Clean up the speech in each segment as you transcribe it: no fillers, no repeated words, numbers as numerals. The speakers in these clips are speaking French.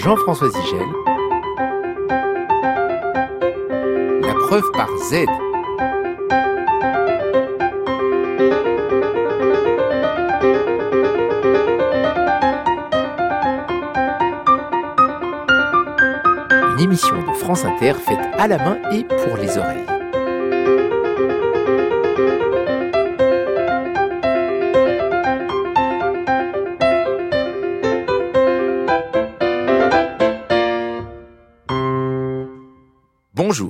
Jean-François Zigel. La preuve par Z. Une émission de France Inter faite à la main et pour les oreilles. Bonjour.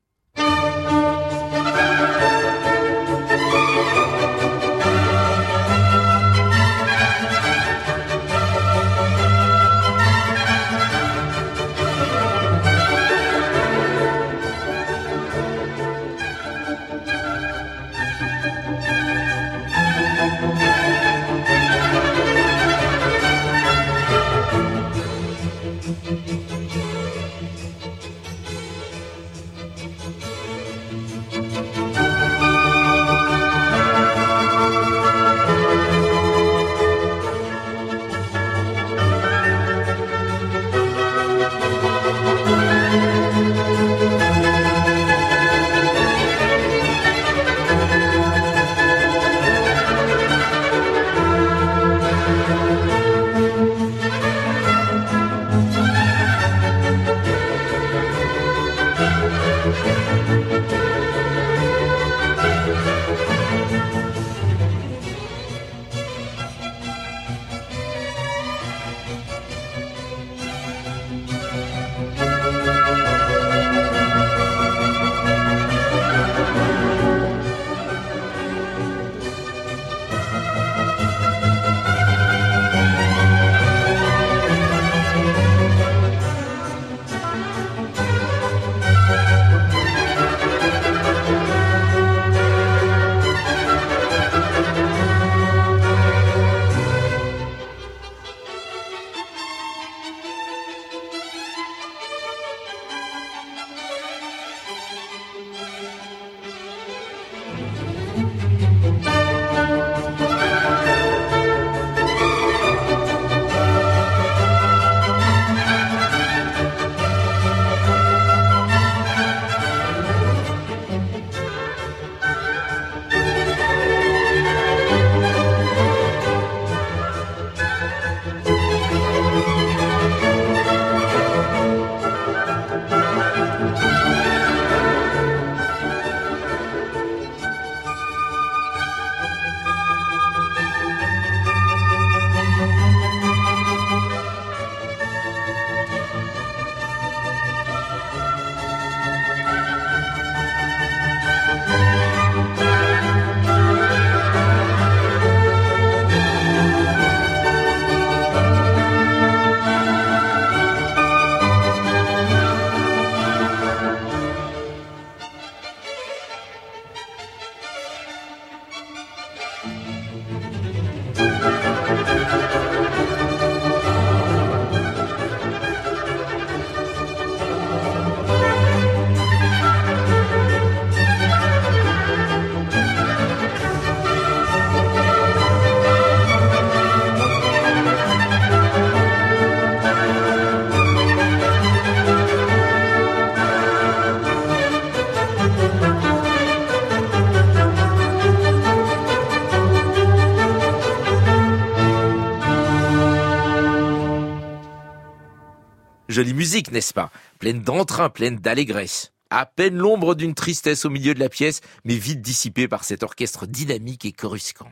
Jolie musique, n'est-ce pas? Pleine d'entrain, pleine d'allégresse. À peine l'ombre d'une tristesse au milieu de la pièce, mais vite dissipée par cet orchestre dynamique et coruscant.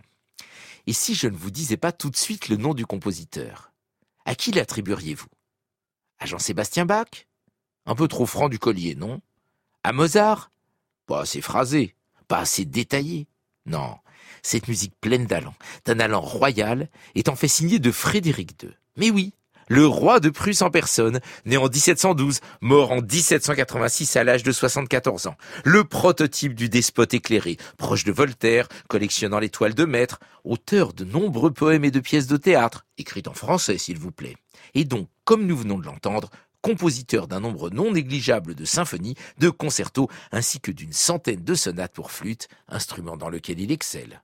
Et si je ne vous disais pas tout de suite le nom du compositeur? À qui l'attribueriez-vous? À Jean-Sébastien Bach? Un peu trop franc du collier, non? À Mozart? Pas assez phrasé, pas assez détaillé. Non, cette musique pleine d'allant, d'un allant royal, est en fait signée de Frédéric II. Mais oui, le roi de Prusse en personne, né en 1712, mort en 1786 à l'âge de 74 ans. Le prototype du despote éclairé, proche de Voltaire, collectionnant les toiles de maître, auteur de nombreux poèmes et de pièces de théâtre, écrites en français s'il vous plaît. Et donc, comme nous venons de l'entendre, compositeur d'un nombre non négligeable de symphonies, de concertos, ainsi que d'une centaine de sonates pour flûte, instrument dans lequel il excelle.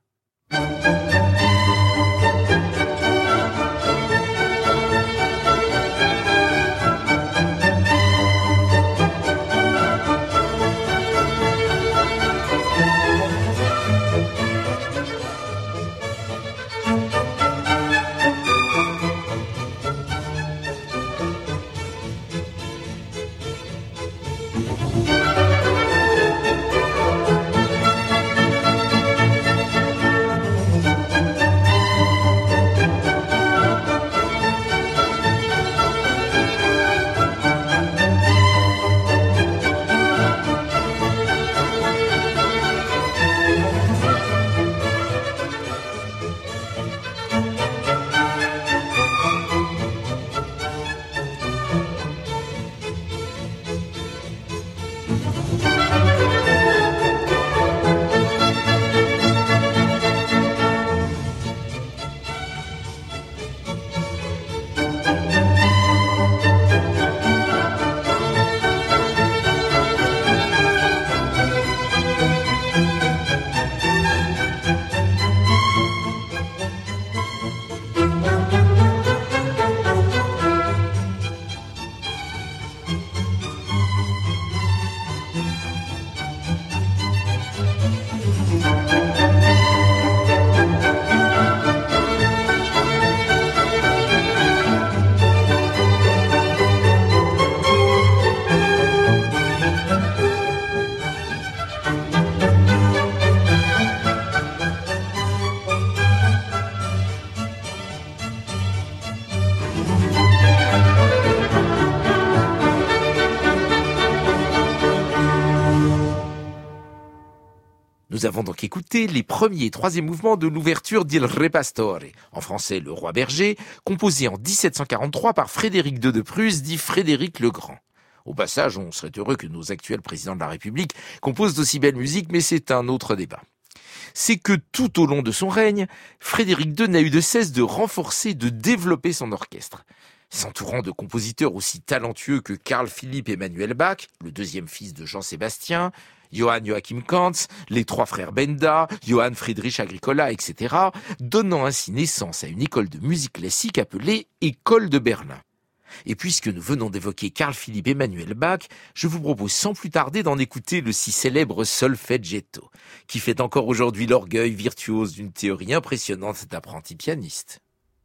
Nous avons donc écouté les premiers et troisième mouvements de l'ouverture d'Il Re Pastore, en français Le Roi Berger, composé en 1743 par Frédéric II de Prusse, dit Frédéric le Grand. Au passage, on serait heureux que nos actuels présidents de la République composent d'aussi belle musique, mais c'est un autre débat. C'est que tout au long de son règne, Frédéric II n'a eu de cesse de renforcer, de développer son orchestre. S'entourant de compositeurs aussi talentueux que Carl Philipp Emanuel Bach, le deuxième fils de Jean-Sébastien, Johann Joachim Kantz, les trois frères Benda, Johann Friedrich Agricola, etc., donnant ainsi naissance à une école de musique classique appelée École de Berlin. Et puisque nous venons d'évoquer Carl Philipp Emanuel Bach, je vous propose sans plus tarder d'en écouter le si célèbre Solfeggetto, qui fait encore aujourd'hui l'orgueil virtuose d'une théorie impressionnante d'apprenti pianiste.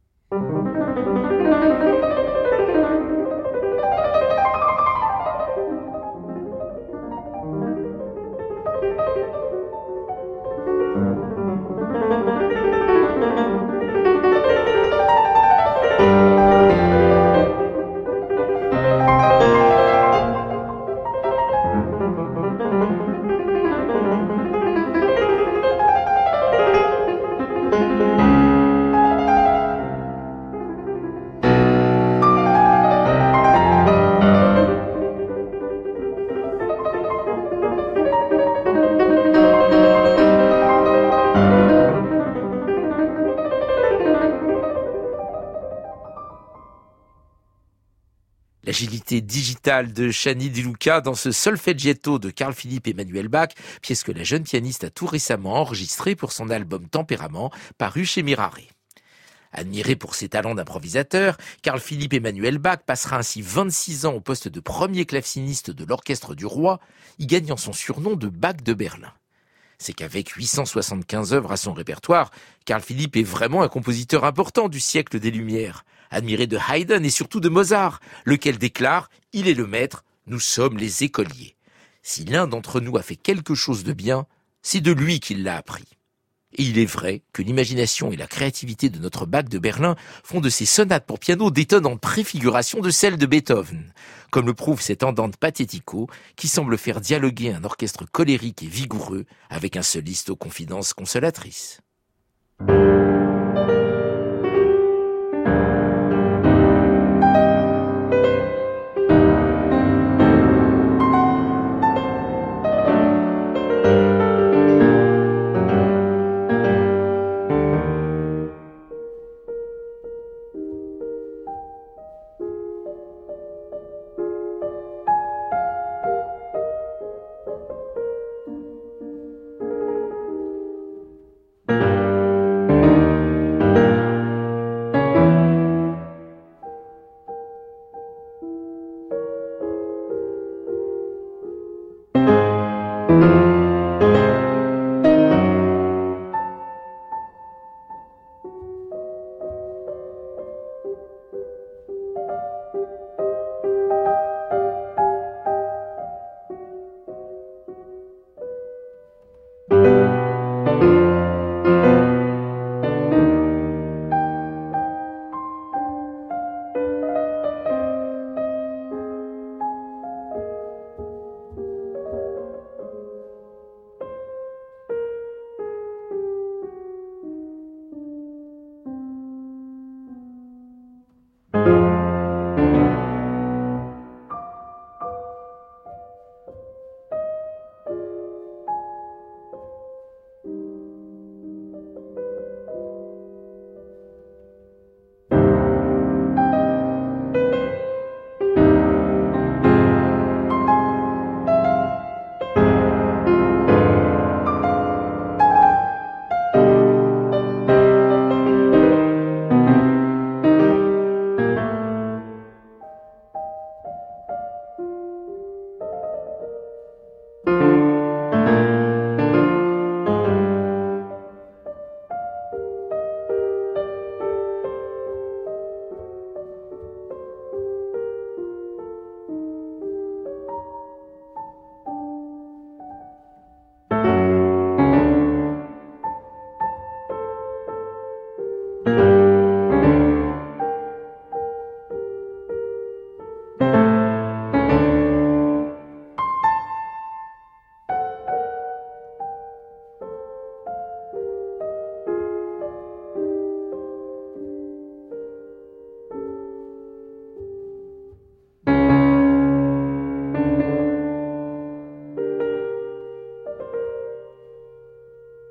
L'agilité digitale de Shani Di Luca dans ce Solfeggetto de Carl Philipp Emanuel Bach, pièce que la jeune pianiste a tout récemment enregistrée pour son album Tempérament, paru chez Mirare. Admiré pour ses talents d'improvisateur, Carl Philipp Emanuel Bach passera ainsi 26 ans au poste de premier claveciniste de l'orchestre du roi, y gagnant son surnom de Bach de Berlin. C'est qu'avec 875 œuvres à son répertoire, Carl Philipp est vraiment un compositeur important du siècle des Lumières, admiré de Haydn et surtout de Mozart, lequel déclare « Il est le maître, nous sommes les écoliers ». Si l'un d'entre nous a fait quelque chose de bien, c'est de lui qu'il l'a appris. Et il est vrai que l'imagination et la créativité de notre Bach de Berlin font de ces sonates pour piano d'étonnantes préfigurations de celles de Beethoven, comme le prouve cet andante pathético qui semble faire dialoguer un orchestre colérique et vigoureux avec un soliste aux confidences consolatrices.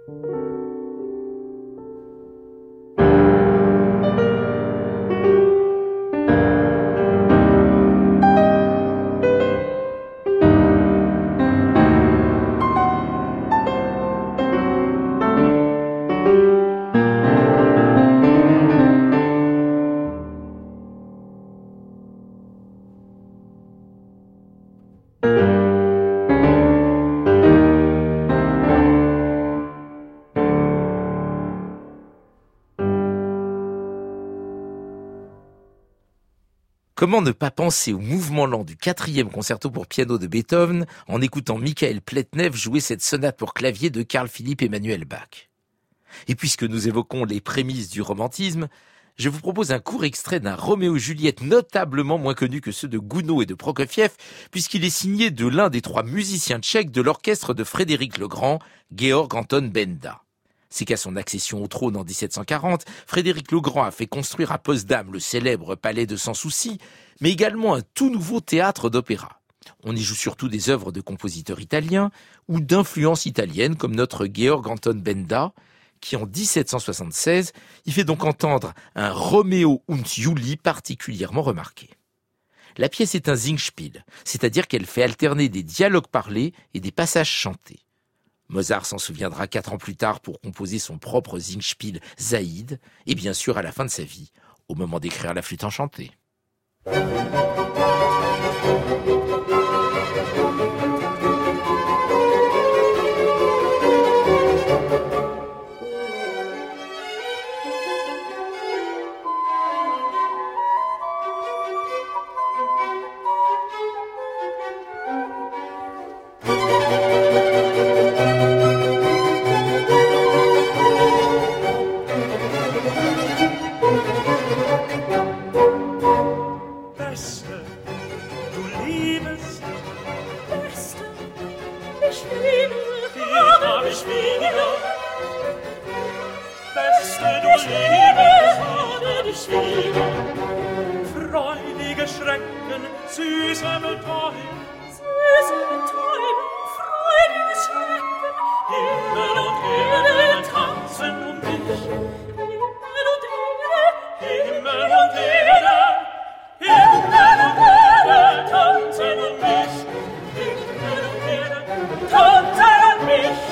Comment ne pas penser au mouvement lent du 4e concerto pour piano de Beethoven en écoutant Michael Pletnev jouer cette sonate pour clavier de Carl Philipp Emanuel Bach? Et puisque nous évoquons les prémices du romantisme, je vous propose un court extrait d'un Roméo-Juliette notablement moins connu que ceux de Gounod et de Prokofiev, puisqu'il est signé de l'un des 3 musiciens tchèques de l'orchestre de Frédéric le Grand, Georg Anton Benda. C'est qu'à son accession au trône en 1740, Frédéric le Grand a fait construire à Potsdam le célèbre palais de Sans Souci, mais également un tout nouveau théâtre d'opéra. On y joue surtout des œuvres de compositeurs italiens ou d'influence italienne comme notre Georg Anton Benda, qui en 1776 y fait donc entendre un Roméo und Julie particulièrement remarqué. La pièce est un Singspiel, c'est-à-dire qu'elle fait alterner des dialogues parlés et des passages chantés. Mozart s'en souviendra 4 ans plus tard pour composer son propre Singspiel Zaïd, et bien sûr à la fin de sa vie, au moment d'écrire la flûte enchantée. Freudige Schrecken, süße Betäubung, freudige Schrecken, Himmel und Erde tanzen um dich. Himmel und Erde, Himmel und Erde tanzen um mich. Himmel und Erde tanzen um mich.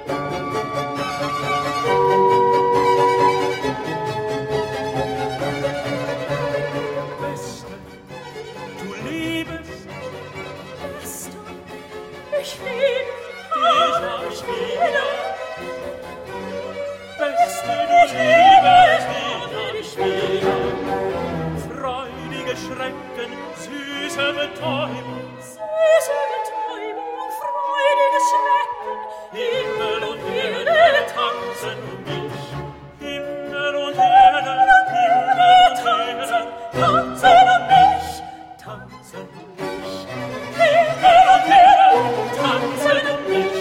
Freudige Schrecken, süße Betäubung, freudige Schrecken, Himmel und Erde tanzen um mich. Himmel und Erde, tanzen um mich, tanzen um mich. Himmel und Erde tanzen um mich.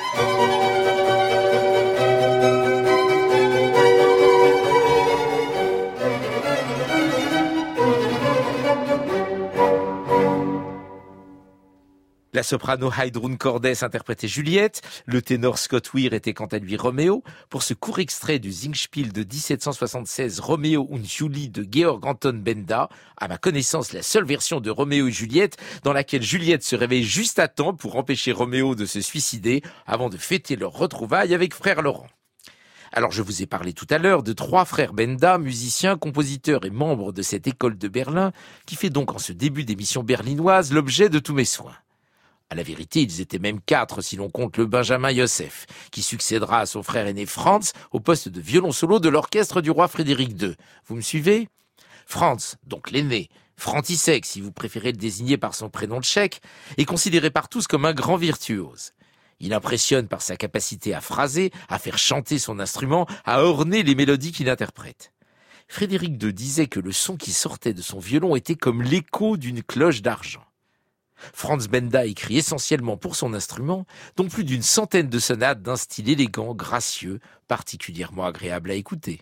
La soprano Heidrun Cordes interprétait Juliette, le ténor Scott Weir était quant à lui Roméo, pour ce court extrait du Singspiel de 1776 Roméo und Julie de Georg Anton Benda, à ma connaissance la seule version de Roméo et Juliette dans laquelle Juliette se réveille juste à temps pour empêcher Roméo de se suicider avant de fêter leur retrouvaille avec frère Laurent. Alors je vous ai parlé tout à l'heure de 3 frères Benda, musiciens, compositeurs et membres de cette école de Berlin, qui fait donc en ce début d'émission berlinoise l'objet de tous mes soins. À la vérité, ils étaient même 4 si l'on compte le Benjamin Joseph, qui succédera à son frère aîné Franz au poste de violon solo de l'orchestre du roi Frédéric II. Vous me suivez? Franz, donc l'aîné, František si vous préférez le désigner par son prénom tchèque, est considéré par tous comme un grand virtuose. Il impressionne par sa capacité à phraser, à faire chanter son instrument, à orner les mélodies qu'il interprète. Frédéric II disait que le son qui sortait de son violon était comme l'écho d'une cloche d'argent. Franz Benda écrit essentiellement pour son instrument, dont plus d'une centaine de sonates d'un style élégant, gracieux, particulièrement agréable à écouter.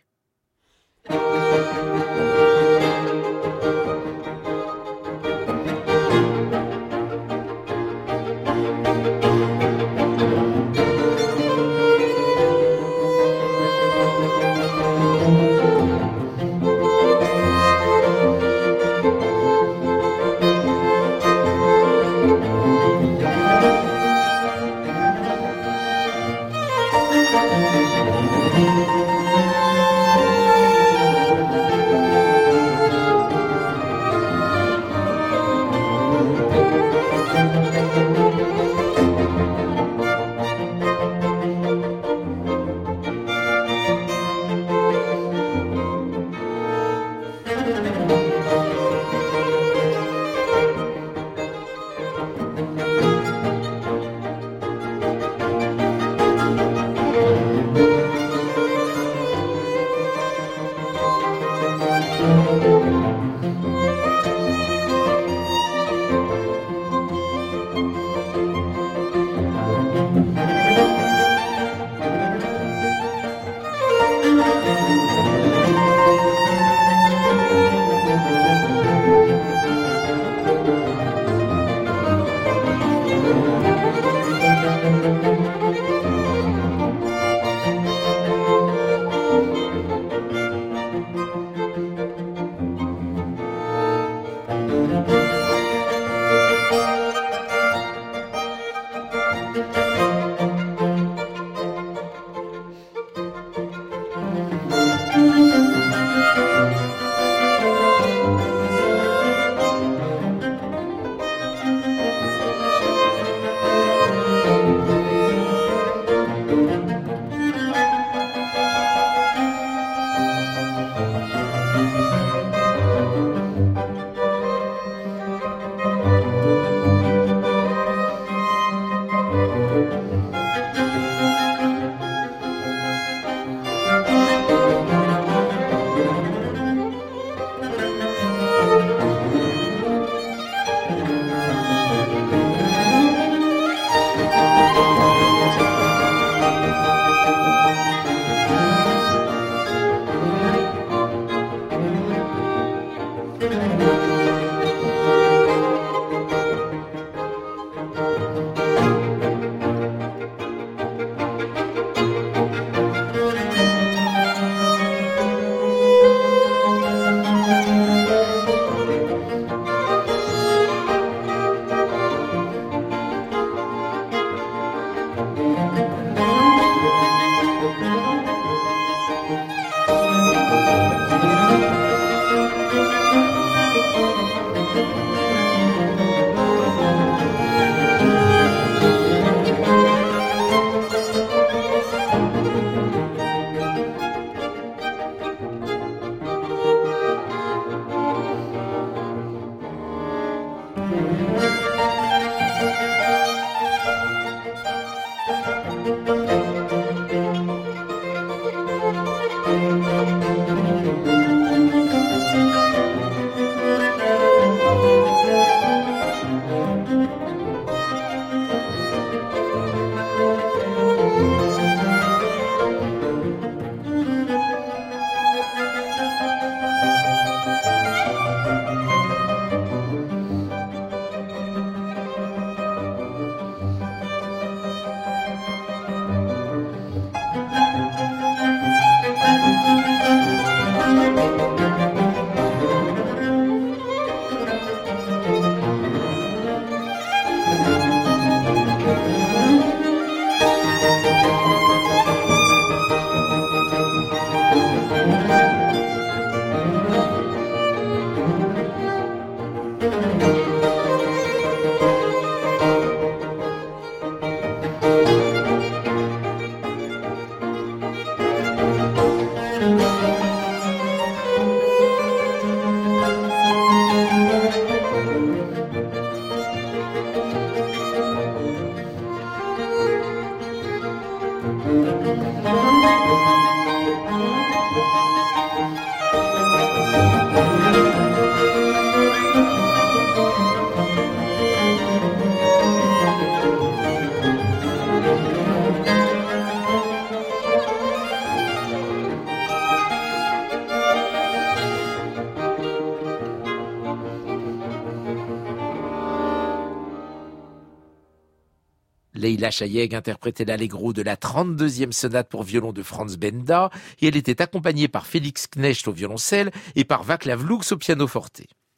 Leila Chayeg interprétait l'allegro de la 32e sonate pour violon de Franz Benda et elle était accompagnée par Félix Knecht au violoncelle et par Václav Lux au piano forte.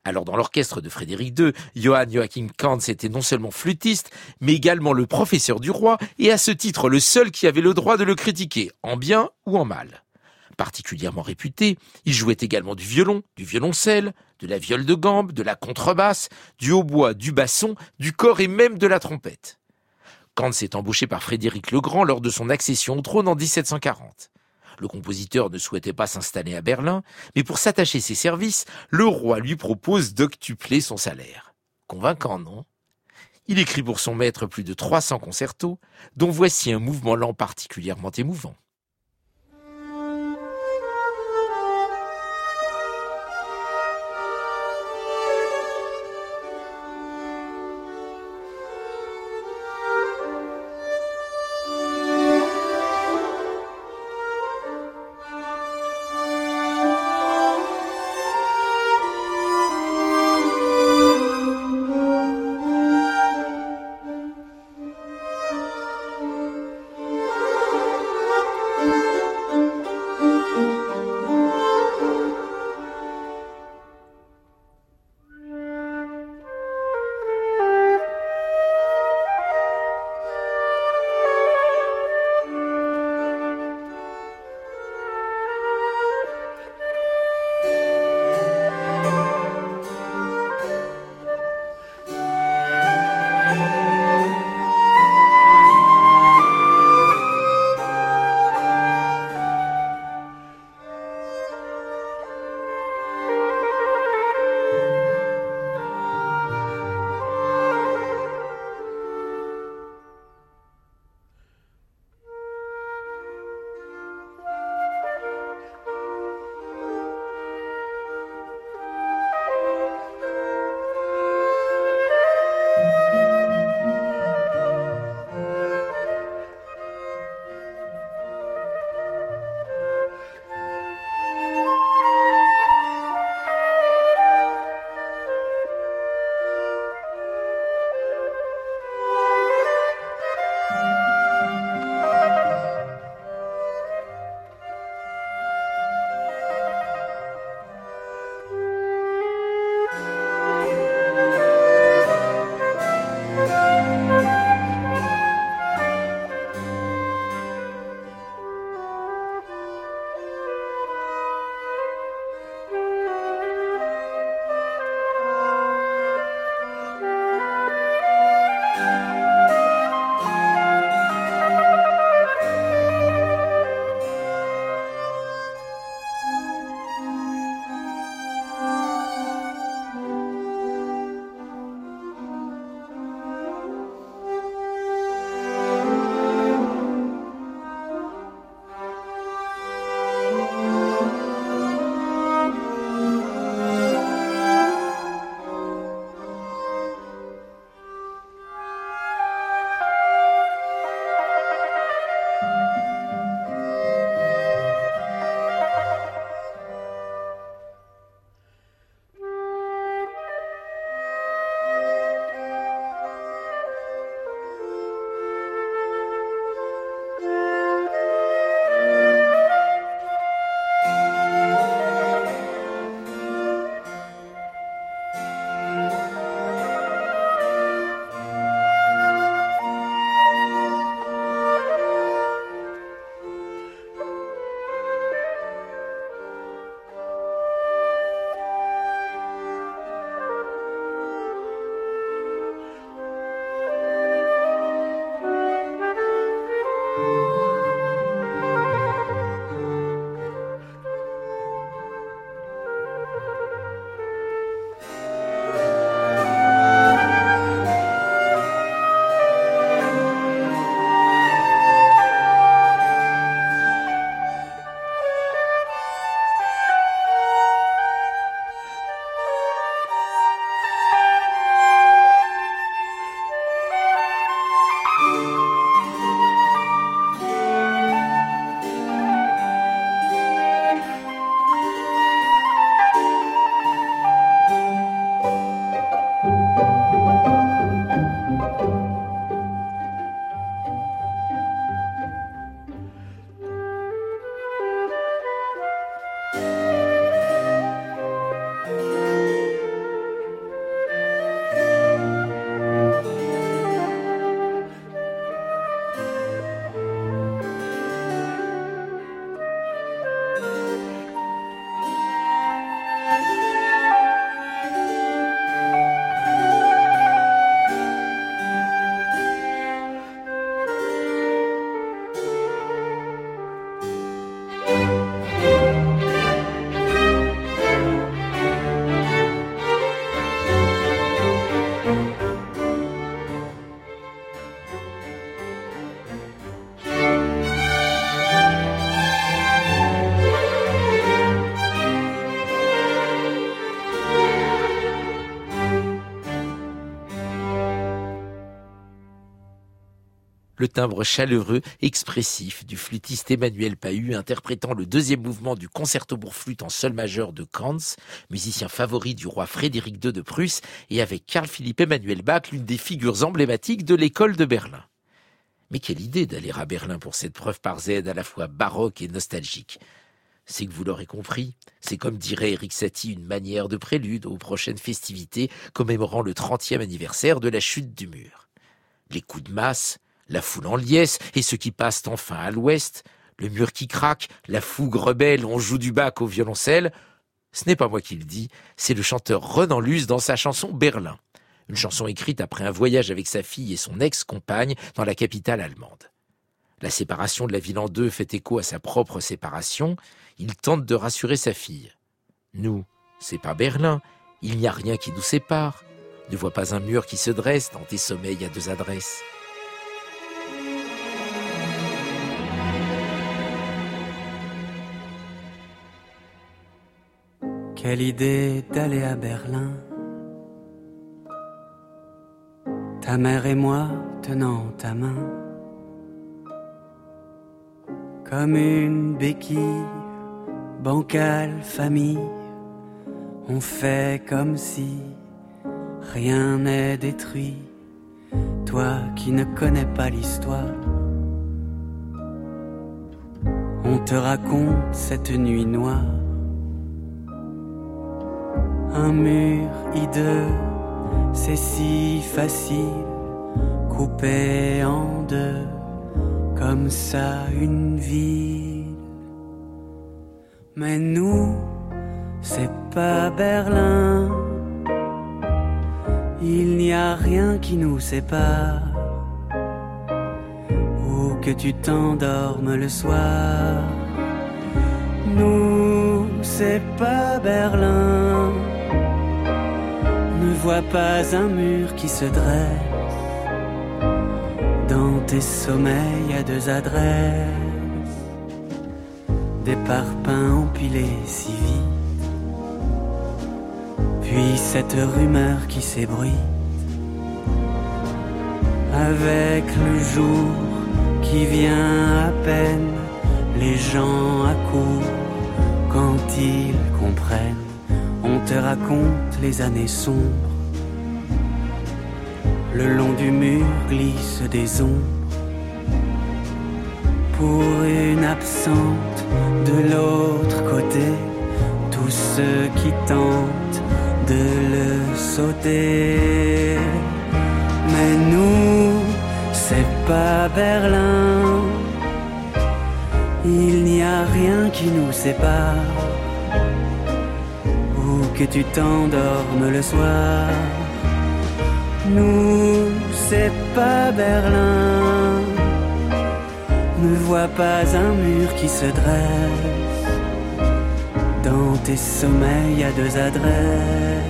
Alors dans l'orchestre de Frédéric II, Johann Joachim Kantz était non seulement flûtiste, mais également le professeur du roi et à ce titre le seul qui avait le droit de le critiquer, en bien ou en mal. Particulièrement réputé, il jouait également du violon, du violoncelle, de la viole de gambe, de la contrebasse, du hautbois, du basson, du cor et même de la trompette. Kantz est embauché par Frédéric le Grand lors de son accession au trône en 1740. Le compositeur ne souhaitait pas s'installer à Berlin, mais pour s'attacher ses services, le roi lui propose d'octupler son salaire. Convaincant, non ? Il écrit pour son maître plus de 300 concertos, dont voici un mouvement lent particulièrement émouvant. le timbre chaleureux, expressif du flûtiste Emmanuel Pahud interprétant le deuxième mouvement du concerto pour flûte en sol majeur de Kranz, musicien favori du roi Frédéric II de Prusse, et avec Carl Philipp Emanuel Bach, l'une des figures emblématiques de l'école de Berlin. Mais quelle idée d'aller à Berlin pour cette preuve par Z à la fois baroque et nostalgique. C'est que vous l'aurez compris, c'est comme dirait Erik Satie une manière de prélude aux prochaines festivités commémorant le 30e anniversaire de la chute du mur. Les coups de masse, la foule en liesse et ceux qui passent enfin à l'ouest, le mur qui craque, la fougue rebelle, on joue du Bach au violoncelle. Ce n'est pas moi qui le dis, c'est le chanteur Renan Luce dans sa chanson Berlin. Une chanson écrite après un voyage avec sa fille et son ex-compagne dans la capitale allemande. La séparation de la ville en deux fait écho à sa propre séparation. Il tente de rassurer sa fille. Nous, c'est pas Berlin, il n'y a rien qui nous sépare. Ne vois pas un mur qui se dresse dans tes sommeils à deux adresses. Quelle idée d'aller à Berlin, ta mère et moi tenant ta main, comme une béquille, bancale famille, on fait comme si rien n'est détruit. Toi qui ne connais pas l'histoire, on te raconte cette nuit noire. Un mur hideux, c'est si facile, coupé en deux, comme ça une ville. Mais nous, c'est pas Berlin, il n'y a rien qui nous sépare. Où que tu t'endormes le soir, nous, c'est pas Berlin. Ne vois pas un mur qui se dresse dans tes sommeils à deux adresses. Des parpaings empilés si vite, puis cette rumeur qui s'ébruite avec le jour qui vient à peine. Les gens accourent quand ils comprennent. On te raconte les années sombres. Le long du mur glissent des ombres. Pour une absente de l'autre côté, tous ceux qui tentent de le sauter. Mais nous, c'est pas Berlin. Il n'y a rien qui nous sépare. Que tu t'endormes le soir, nous, c'est pas Berlin. Ne vois pas un mur qui se dresse dans tes sommeils à deux adresses.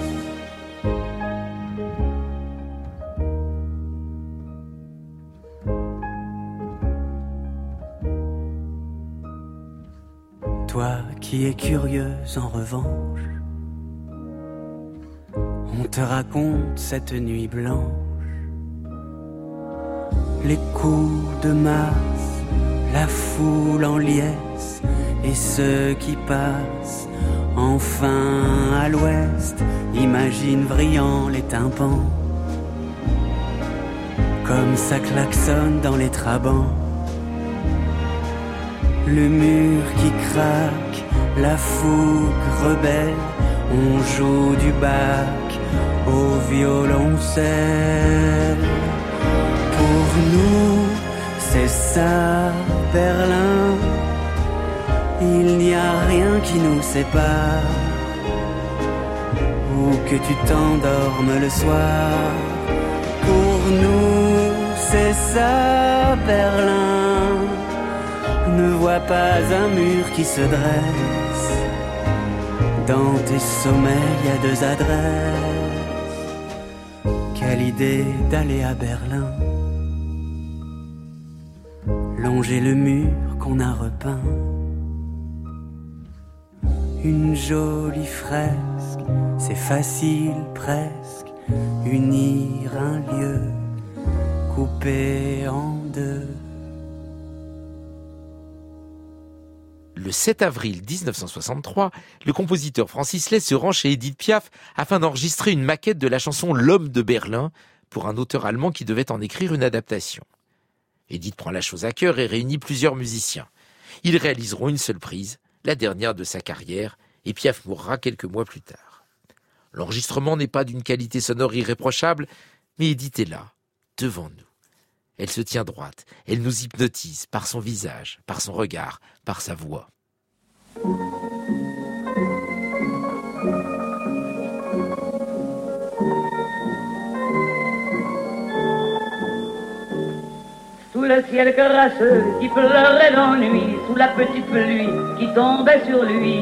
Toi qui es curieuse en revanche, on te raconte cette nuit blanche, les coups de masse, la foule en liesse, et ceux qui passent enfin à l'ouest, imaginent brillant les tympans, comme ça klaxonne dans les trabants. Le mur qui craque, la fougue rebelle, on joue du Bach au violoncelle. Pour nous, c'est ça, Berlin. Il n'y a rien qui nous sépare. Où que tu t'endormes le soir. Pour nous, c'est ça, Berlin. Ne vois pas un mur qui se dresse dans tes sommeils à deux adresses. Quelle idée d'aller à Berlin, longer le mur qu'on a repeint. Une jolie fresque, c'est facile presque, unir un lieu coupé en deux. Le 7 avril 1963, le compositeur Francis Lay se rend chez Édith Piaf afin d'enregistrer une maquette de la chanson L'Homme de Berlin pour un auteur allemand qui devait en écrire une adaptation. Édith prend la chose à cœur et réunit plusieurs musiciens. Ils réaliseront une seule prise, la dernière de sa carrière, et Piaf mourra quelques mois plus tard. L'enregistrement n'est pas d'une qualité sonore irréprochable, mais Édith est là, devant nous. Elle se tient droite, elle nous hypnotise par son visage, par son regard, par sa voix. Sous le ciel crasseux qui pleurait d'ennui, sous la petite pluie qui tombait sur lui,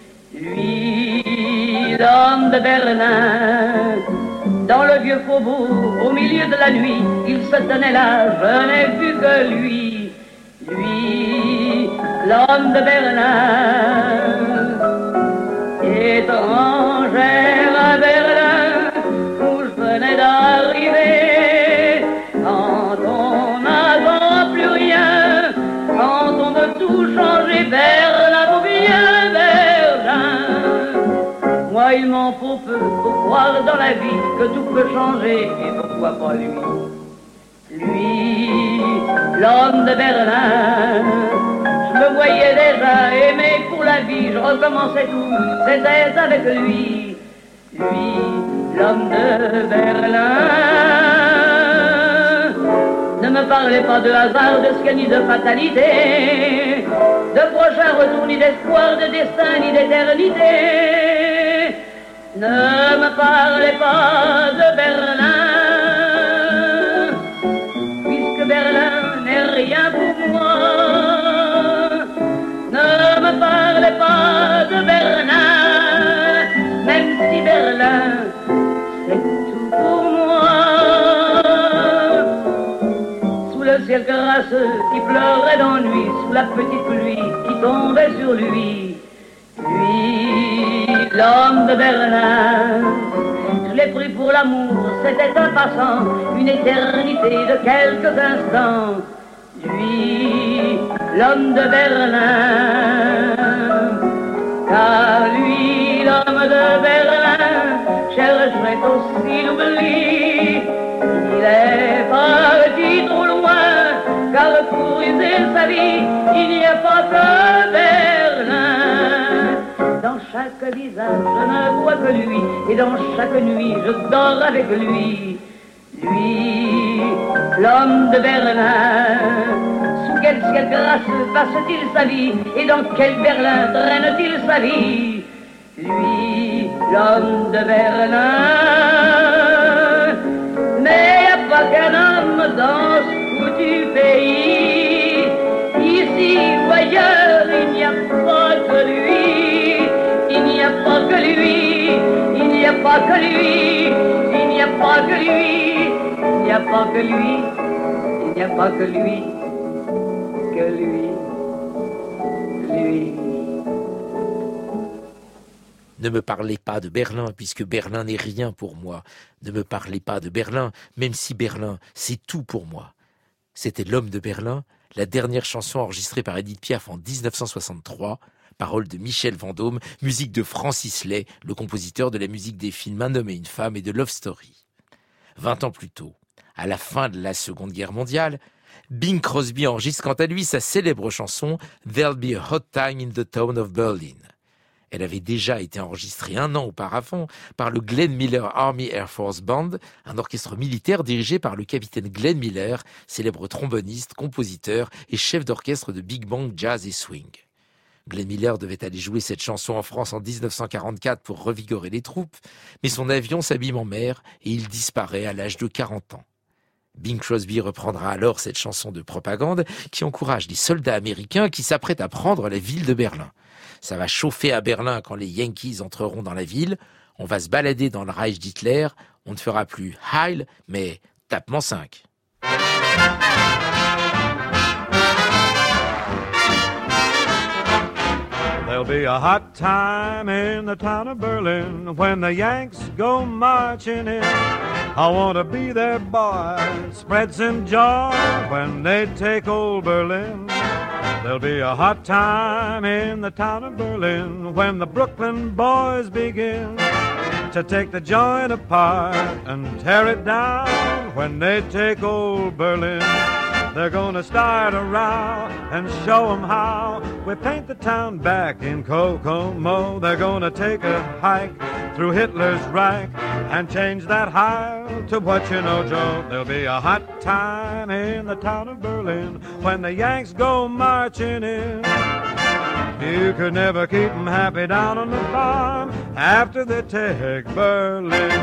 lui, l'homme de Berlin, dans le vieux faubourg, au milieu de la nuit, il se tenait là, je n'ai vu que lui, lui, l'homme de Berlin, étrangère à Berlin, où je venais d'arriver, quand on n'attend plus rien, quand on veut tout changer, Berlin, pour bien Berlin. Moi il m'en faut peu pour croire dans la vie que tout peut changer, et pourquoi pas lui? Lui, l'homme de Berlin, je me voyais déjà aimé pour la vie, je recommençais tout, c'était avec lui. Lui, l'homme de Berlin. Ne me parlez pas de hasard, de ce ni de fatalité, de prochain retour, ni d'espoir, de destin, ni d'éternité. Ne me parlez pas de Berlin, puisque Berlin n'est rien pour moi. Ne me parlez pas de Berlin, même si Berlin, c'est tout pour moi. Sous le ciel crasseux qui pleurait d'ennui, sous la petite pluie qui tombait sur lui, lui, l'homme de Berlin, je l'ai pris pour l'amour, c'était un passant, une éternité de quelques instants. Lui, l'homme de Berlin, car lui, l'homme de Berlin, chercherait aussi l'oubli. Il est parti trop loin, car pour user sa vie, il n'y a pas que Berlin. Dans chaque visage, je ne vois que lui, et dans chaque nuit, je dors avec lui. Lui, l'homme de Berlin, sous quel ciel gracieux passe-t-il sa vie, et dans quel Berlin traîne-t-il sa vie? Lui, l'homme de Berlin. Mais y a pas qu'un homme dans ce foutu pays, ici ou ailleurs, il n'y a pas que lui. Il n'y a pas que lui, il n'y a pas que lui, il n'y a pas que lui, il n'y a pas que lui, il n'y a pas que lui, lui. Ne me parlez pas de Berlin, puisque Berlin n'est rien pour moi. Ne me parlez pas de Berlin, même si Berlin, c'est tout pour moi. C'était L'Homme de Berlin, la dernière chanson enregistrée par Édith Piaf en 1963, paroles de Michel Vendôme, musique de Francis Lay, le compositeur de la musique des films Un homme et une femme et de Love Story. 20 ans plus tôt, à la fin de la Seconde Guerre mondiale, Bing Crosby enregistre quant à lui sa célèbre chanson « There'll be a hot time in the town of Berlin ». Elle avait déjà été enregistrée 1 an auparavant par le Glenn Miller Army Air Force Band, un orchestre militaire dirigé par le capitaine Glenn Miller, célèbre tromboniste, compositeur et chef d'orchestre de big band, jazz et swing. Glenn Miller devait aller jouer cette chanson en France en 1944 pour revigorer les troupes, mais son avion s'abîme en mer et il disparaît à l'âge de 40 ans. Bing Crosby reprendra alors cette chanson de propagande qui encourage les soldats américains qui s'apprêtent à prendre la ville de Berlin. Ça va chauffer à Berlin quand les Yankees entreront dans la ville. On va se balader dans le Reich d'Hitler. On ne fera plus Heil, mais tapement 5. There'll be a hot time in the town of Berlin when the Yanks go marching in. I want to be their boy, spread some joy when they take old Berlin. There'll be a hot time in the town of Berlin when the Brooklyn boys begin to take the joint apart and tear it down. When they take old Berlin, they're gonna start a row and show 'em how we paint the town back in Kokomo. They're gonna take a hike through Hitler's Reich and change that Heil to what you know, Joe. There'll be a hot time in the town of Berlin when the Yanks go marching in. You could never keep 'em happy down on the farm after they take Berlin.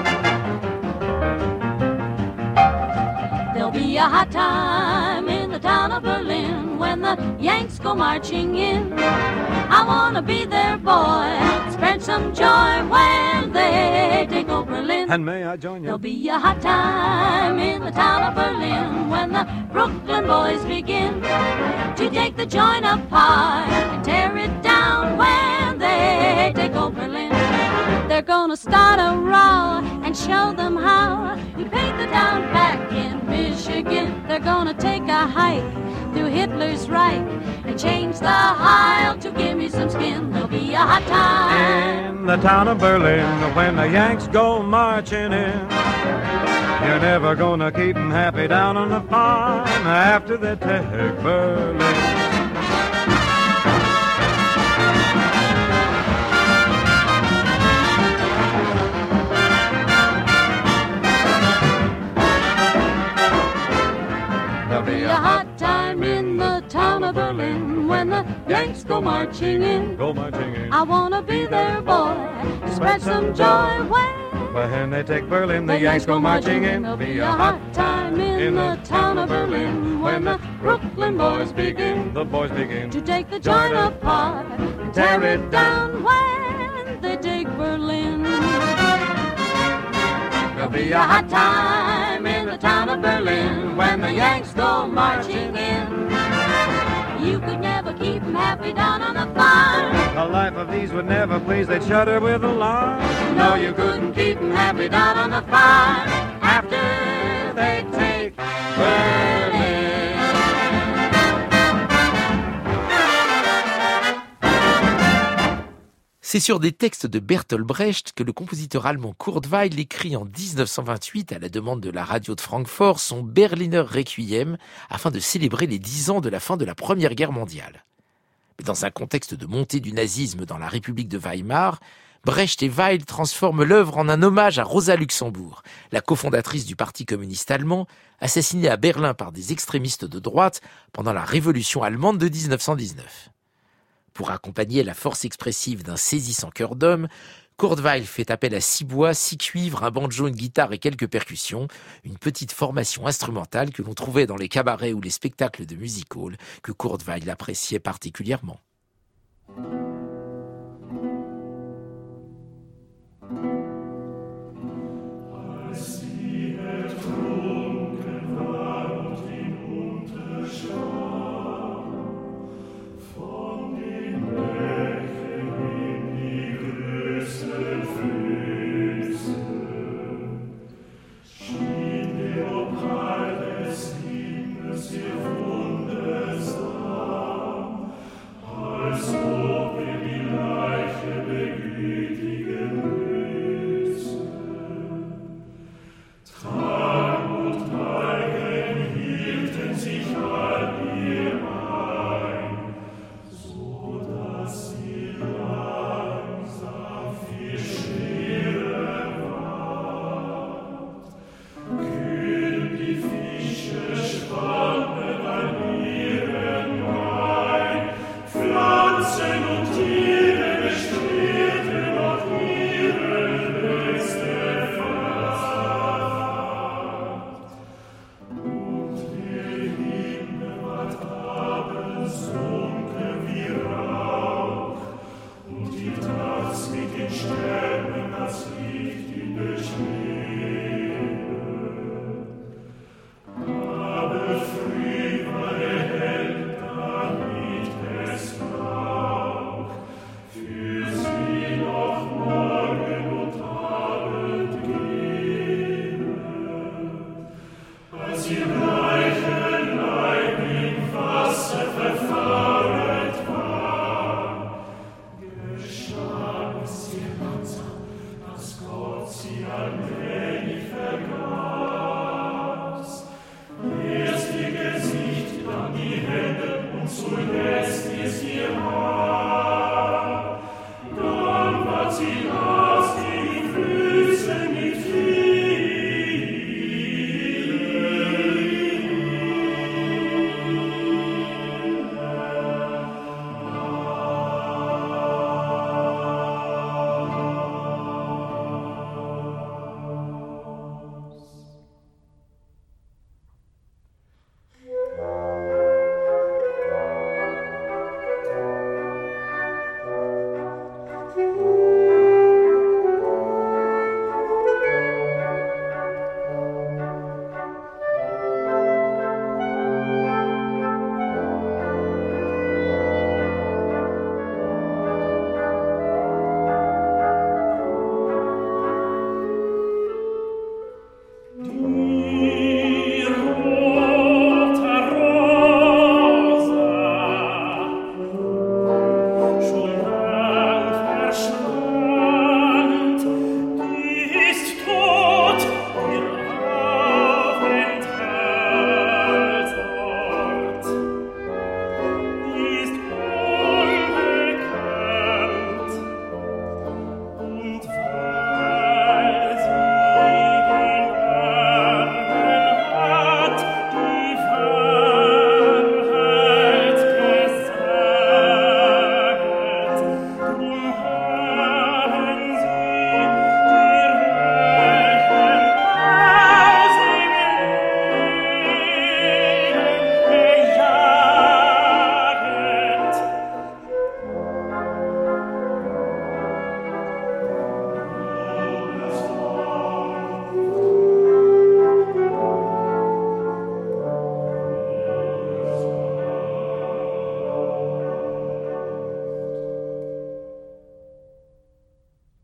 There'll be a hot time in the town of Berlin when the Yanks go marching in. I wanna be their boy, spread some joy when they take over Berlin. And may I join you? There'll be a hot time in the town of Berlin when the Brooklyn boys begin to take the joint apart and tear it down. When they take over Berlin, they're gonna start a row and show them how we paint the town back in Michigan. They're gonna take a hike through Hitler's Reich and change the Heil to give me some skin. There'll be a hot time in the town of Berlin when the Yanks go marching in. You're never gonna keep 'em happy down on the farm after they take Berlin. There'll be a hot time in the town of Berlin when the Yanks go marching in. Go marching in. I wanna be their boy, spread some joy when they take Berlin, the Yanks go marching in. There'll be a hot time in the town of Berlin when the Brooklyn boys begin. The boys begin to take the joint apart and tear it down. When they take Berlin, there'll be a hot time in the town of Berlin when the Yanks go marching in. You could never keep 'em happy down on the farm. The life of these would never please, they'd shudder with alarm. No, you couldn't keep 'em happy down on the farm after they take Berlin. C'est sur des textes de Bertolt Brecht que le compositeur allemand Kurt Weill écrit en 1928, à la demande de la radio de Francfort, son Berliner Requiem, afin de célébrer les 10 ans de la fin de la Première Guerre mondiale. Mais dans un contexte de montée du nazisme dans la République de Weimar, Brecht et Weill transforment l'œuvre en un hommage à Rosa Luxembourg, la cofondatrice du Parti communiste allemand, assassinée à Berlin par des extrémistes de droite pendant la Révolution allemande de 1919. Pour accompagner la force expressive d'un saisissant chœur d'homme, Kurt Weill fait appel à 6 bois, 6 cuivres, un banjo, une guitare et quelques percussions, une petite formation instrumentale que l'on trouvait dans les cabarets ou les spectacles de music hall que Kurt Weill appréciait particulièrement.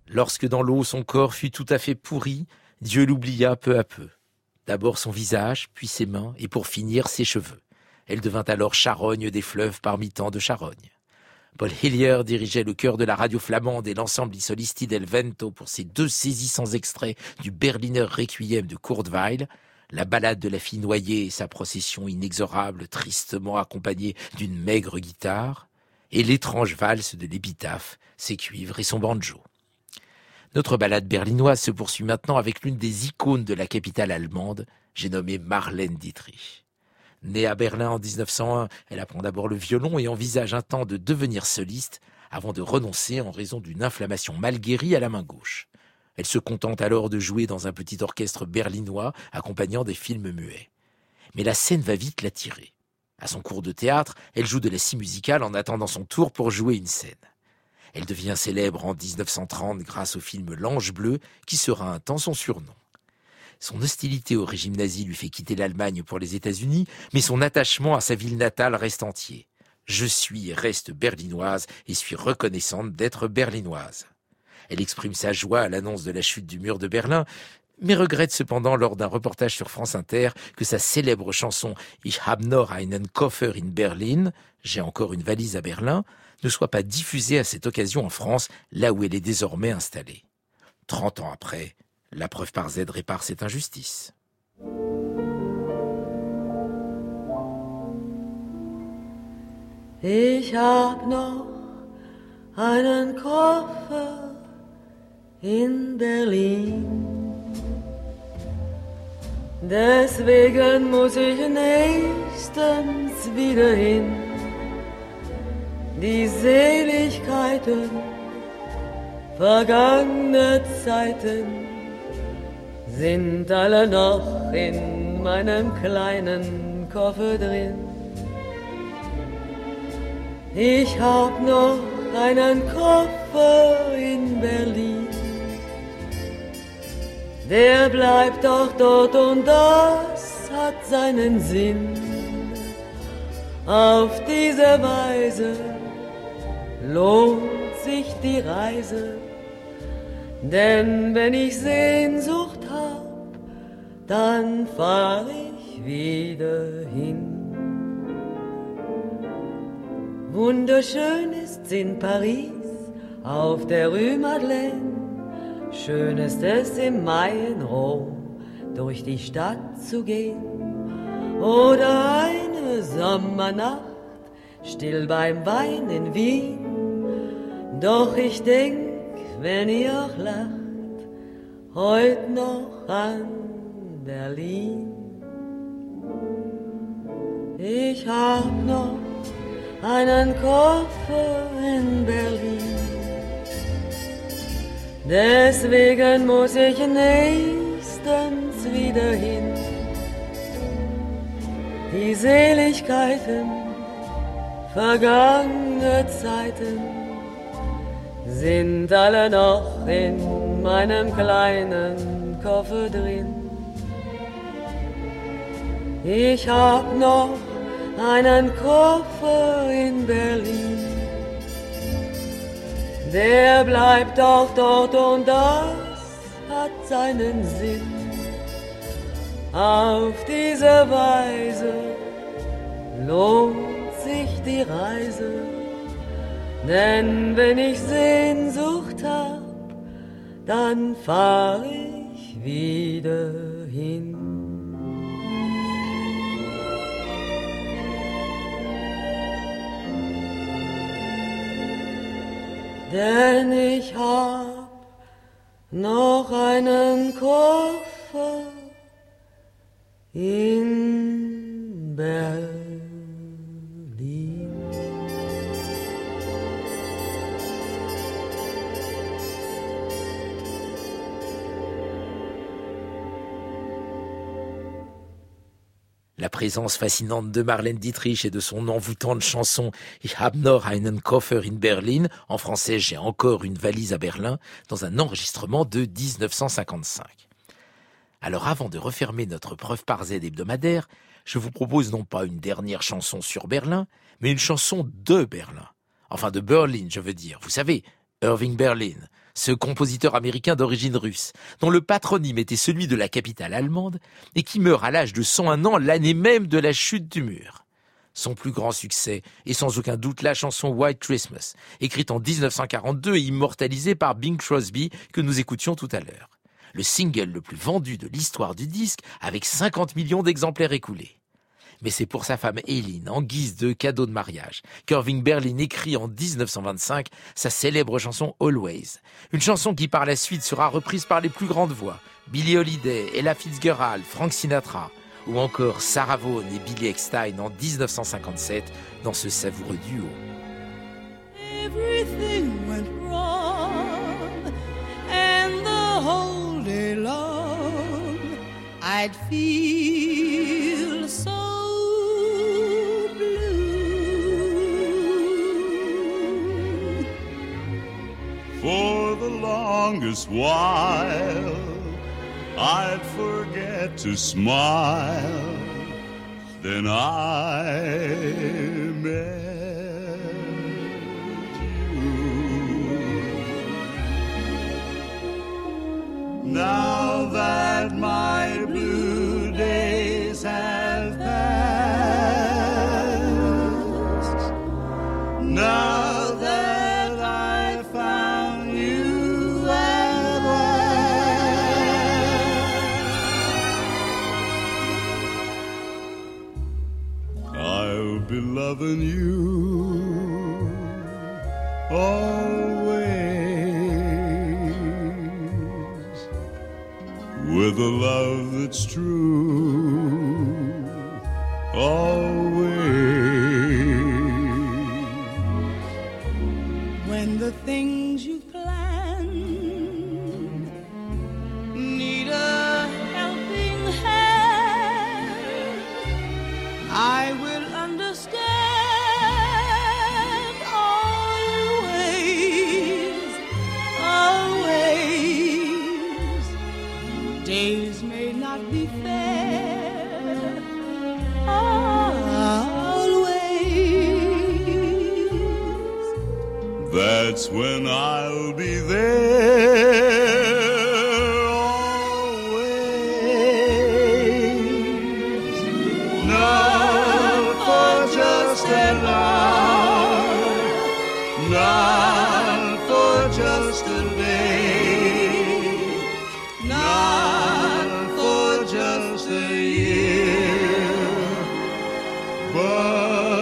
Lorsque dans l'eau son corps fut tout à fait pourri, Dieu l'oublia peu à peu. D'abord son visage, puis ses mains, et pour finir ses cheveux. Elle devint alors charogne des fleuves parmi tant de charognes. Paul Hillier dirigeait le chœur de la radio flamande et l'ensemble I Solisti del Vento pour ses 2 saisissants extraits du Berliner Requiem de Kurt Weill, la ballade de la fille noyée et sa procession inexorable tristement accompagnée d'une maigre guitare, et l'étrange valse de l'épitaphe, ses cuivres et son banjo. Notre ballade berlinoise se poursuit maintenant avec l'une des icônes de la capitale allemande, j'ai nommé Marlène Dietrich. Née à Berlin en 1901, elle apprend d'abord le violon et envisage un temps de devenir soliste avant de renoncer en raison d'une inflammation mal guérie à la main gauche. Elle se contente alors de jouer dans un petit orchestre berlinois accompagnant des films muets. Mais la scène va vite l'attirer. À son cours de théâtre, elle joue de la scie musicale en attendant son tour pour jouer une scène. Elle devient célèbre en 1930 grâce au film L'Ange bleu, qui sera un temps son surnom. Son hostilité au régime nazi lui fait quitter l'Allemagne pour les États-Unis, mais son attachement à sa ville natale reste entier. Je suis et reste berlinoise et suis reconnaissante d'être berlinoise. Elle exprime sa joie à l'annonce de la chute du mur de Berlin, mais regrette cependant lors d'un reportage sur France Inter que sa célèbre chanson « Ich hab noch einen Koffer in Berlin » « J'ai encore une valise à Berlin » ne soit pas diffusée à cette occasion en France, là où elle est désormais installée. 30 ans après, la preuve par Z répare cette injustice. Ich hab noch einen Koffer in Berlin. Deswegen muss ich nächstens wieder hin. Die Seligkeiten vergangener Zeiten sind alle noch in meinem kleinen Koffer drin. Ich hab noch einen Koffer in Berlin. Der bleibt doch dort und das hat seinen Sinn. Auf diese Weise lohnt sich die Reise, denn wenn ich Sehnsucht hab, dann fahr ich wieder hin. Wunderschön ist's in Paris, auf der Rue Madeleine, schön ist es im Mai in Rom, durch die Stadt zu gehen, oder eine Sommernacht, still beim Wein in Wien. Doch ich denk, wenn ihr auch lacht, heut noch an Berlin. Ich hab noch einen Koffer in Berlin. Deswegen muss ich nächstens wieder hin. Die Seligkeiten vergangener Zeiten sind alle noch in meinem kleinen Koffer drin. Ich hab noch einen Koffer in Berlin. Der bleibt auch dort und das hat seinen Sinn. Auf diese Weise lohnt sich die Reise, denn wenn ich Sehnsucht hab, dann fahr ich wieder hin. Denn ich hab noch einen Koffer in Berlin. La présence fascinante de Marlène Dietrich et de son envoûtante chanson « Ich hab noch einen Koffer in Berlin » en français « J'ai encore une valise à Berlin » dans un enregistrement de 1955. Alors avant de refermer notre preuve par Z hebdomadaire, je vous propose non pas une dernière chanson sur Berlin, mais une chanson de Berlin. Enfin de Berlin, je veux dire. Vous savez, Irving Berlin, ce compositeur américain d'origine russe, dont le patronyme était celui de la capitale allemande et qui meurt à l'âge de 101 ans l'année même de la chute du mur. Son plus grand succès est sans aucun doute la chanson White Christmas, écrite en 1942 et immortalisée par Bing Crosby que nous écoutions tout à l'heure. Le single le plus vendu de l'histoire du disque avec 50 millions d'exemplaires écoulés. Mais c'est pour sa femme Eileen, en guise de cadeau de mariage, qu'Irving Berlin écrit en 1925 sa célèbre chanson Always. Une chanson qui par la suite sera reprise par les plus grandes voix, Billie Holiday, Ella Fitzgerald, Frank Sinatra, ou encore Sarah Vaughan et Billy Eckstine en 1957 dans ce savoureux duo. Everything went wrong, and the whole day long I'd feel so blue. For the longest while I'd forget to smile, then I met you. Now that my blue days have passed, now that I found you at last, I'll be loving you always, with a love that's true, always. When the things you plan need a helping hand, I will understand always, always. Days may not be fair, always. That's when I'll be there, always. Not for just an hour, not for just a day, not for just a year, but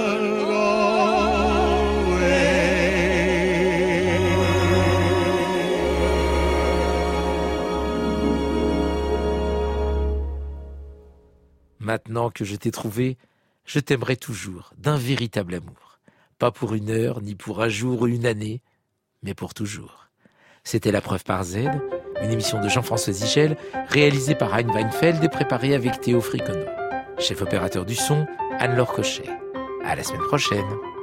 Maintenant que je t'ai trouvé, je t'aimerai toujours, d'un véritable amour. Pas pour une heure, ni pour un jour ou une année, mais pour toujours. C'était La Preuve par Z, une émission de Jean-François Zigel, réalisée par Hein Weinfeld et préparée avec Théo Fricono. Chef opérateur du son, Anne-Laure Cochet. À la semaine prochaine.